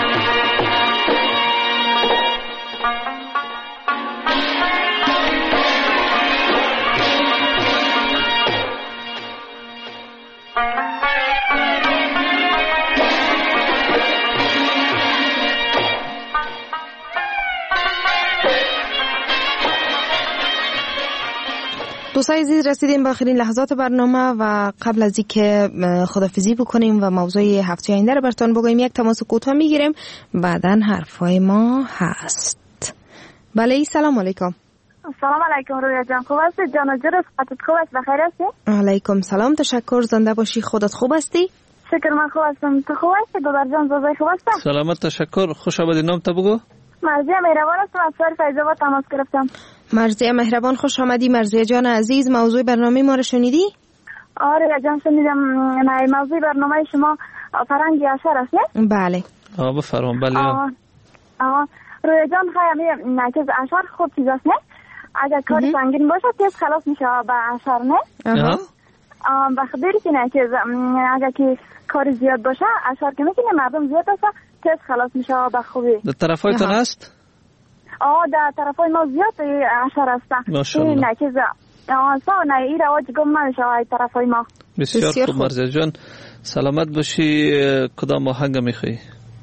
دوستای عزیز رسیدیم به آخرین لحظات برنامه و قبل از اینکه خدافظی بکنیم و موضوع هفته آینده رو براتون بگویم یک تماس کوتاه میگیریم بعداً حرفای ما هست. بله سلام علیکم. سلام علیکم رویا جان، خوب هستی؟ جان و جور صحتت خوب است؟ بخیر هستی؟ علیکم سلام، تشکر، زنده باشی. خودت خوب هستی؟ شکر من خوب هستم، تو خوب هستی؟ دادر جان زوزای خوب هستم؟ سلامت تشکر. خوش آمدید. نام تا بگو. مرضیه مهربان هستم، از شهر فیض‌آباد تماس گرفتم. مرضیه مهربان خوش آمدی. مرضیه جان عزیز، موضوع برنامه ما رو شنیدی؟ آره جان شنیدم. موضوع برنامه شما فرنگی اشعار است نه؟ بله. آه بفرمایید. بله. آه آه رویا جان خیلی نکز اشعار خوب چیز است نه؟ اگر کاری سنگین باشه تیز خلاص میشه به اشعار نه؟ آها. آه بخاطر که نکز اگر که کاری زیاد باشه اشعار که میکنه مردم زیاد باشه تیز خلاص میشه به خوبی. در طرفایتان هست؟ آه در طرفای ما زیاد اشعار هستن. ماشاءالله. این نکز آه سا نه ای رواج گم نمیشه ای طرفای ما. بسیار خوب. مرزا جان سلامت باشی. کدام آهنگ میخوای؟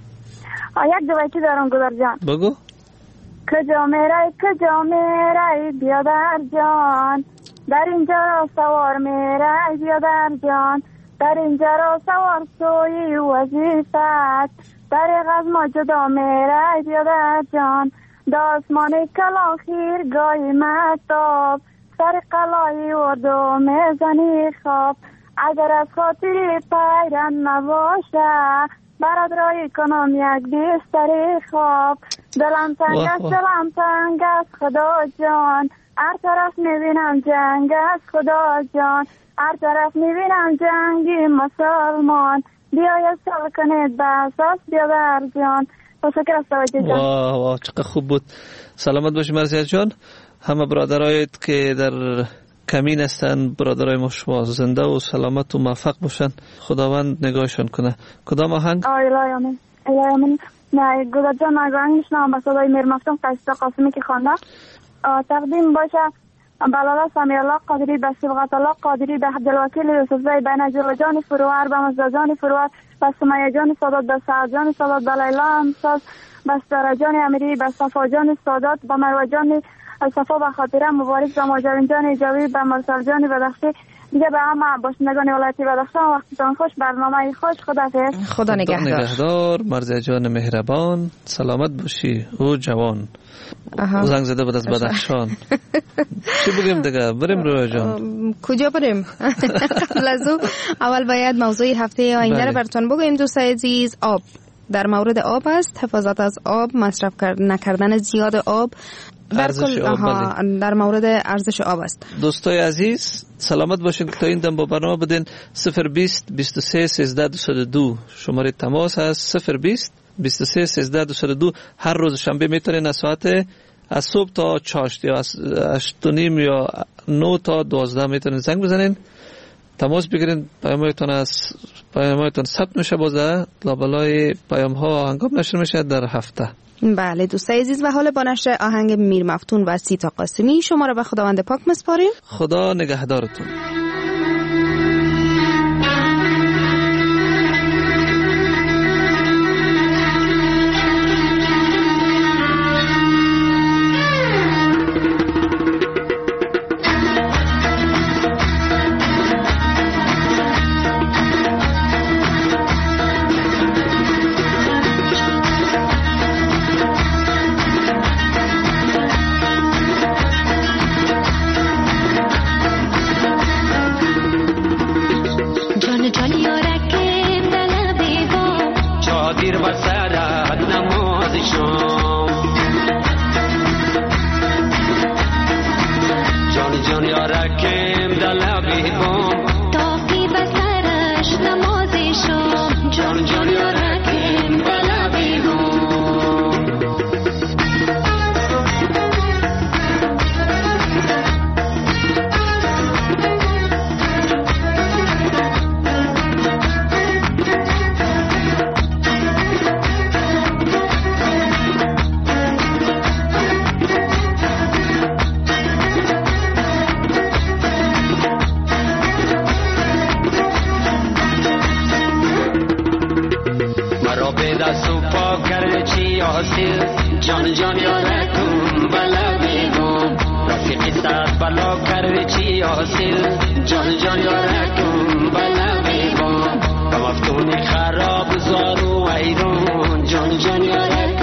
آه یک دو بیتی دارم گذار جان. بگو. کجا میرای کجا میرای بیادر جان، در اینجا را سوار میرای بیادر جان، در اینجا را سوار سوی وظیفت، در غزم جدا میرای بیادر جان، داسمان کلا خیر گای مطاب، سر قلای وردو میزنی خواب، اگر از خاطری پیرن نباشه برات رای کنم یک بیستری خواب، دلم تنگ است دلم تنگ است خدا جان، هر طرف میبینم جنگ است خدا جان، هر طرف میبینم جنگی مسلمان، بیاید سال کنید بساس بیادر جان. تشکر از توجه جان. واه واه چقدر خوب بود. سلامت باشی مرزیه جان. همه برادرایت که در کمین هستن برادرای ما شما زنده و سلامت و موفق باشن، خداوند نگاهشان کنه. کدام آهنگ؟ الهی آمین الهی آمین. نه گذار جان آهنگ میشنم با صدای میر مفتون قصیده قاسمی که خوانده. تقدیم باشه بلاله سمی الله قادری به صبغت الله قادری به عبدالوکیل یوسفزی به نجل جان فروار به مزد جان فروار به سمیه جان سادات به سعد جان سادات به لیلا امساز به ستاره جان امیری به صفا جان سادات به مروه جان صفا به خاطره مبارک به ماجرین جان ایجابی به مرسل جان بدخشی. دیگه به همه باشندگان ولایتی بدخشان وقتتان خوش، برنامه خوش. خداحافظ. خدا نگهدار. نگهدار. مرزیه جان مهربان سلامت باشی. او جوان زنگ زده بود از بدخشان. چی بگیم دیگه؟ بریم رویا جان. کجا بریم؟ قبل از او اول باید موضوع هفته آینده رو براتون بگویم دوستای عزیز. آب در مورد آب است، حفاظت از آب، مصرف نکردن زیاد آب، در کل آها در مورد ارزش آب است. دوستای عزیز سلامت باشین. تا این دم با برنامه بدین. صفر بیست بیست و سه سیزده دویست و دو شماره تماس هست. صفر بیست بیست و سه سیزده دویست و دو. هر روز شنبه میتونین از ساعت از صبح تا چاشت یا از هشت و نیم یا نه تا دوازده میتونین زنگ بزنین، تماس بگیرین. پیامتون از پیامتون ثبت میشه، بازه لابلای پیام ها هنگام نشر میشه در هفته. بله دوستای عزیز و حالا با نشر آهنگ میر مفتون و سیتا قاسمی شما را به خداوند پاک مسپاریم. خدا نگهدارتون. جان جان یارکم بلا بیگم رفیقی ساعت بلا کردی چی حاصل جان جان یارکم بلا بیگم کمفتونی خراب زارو ایران جان جان یارکم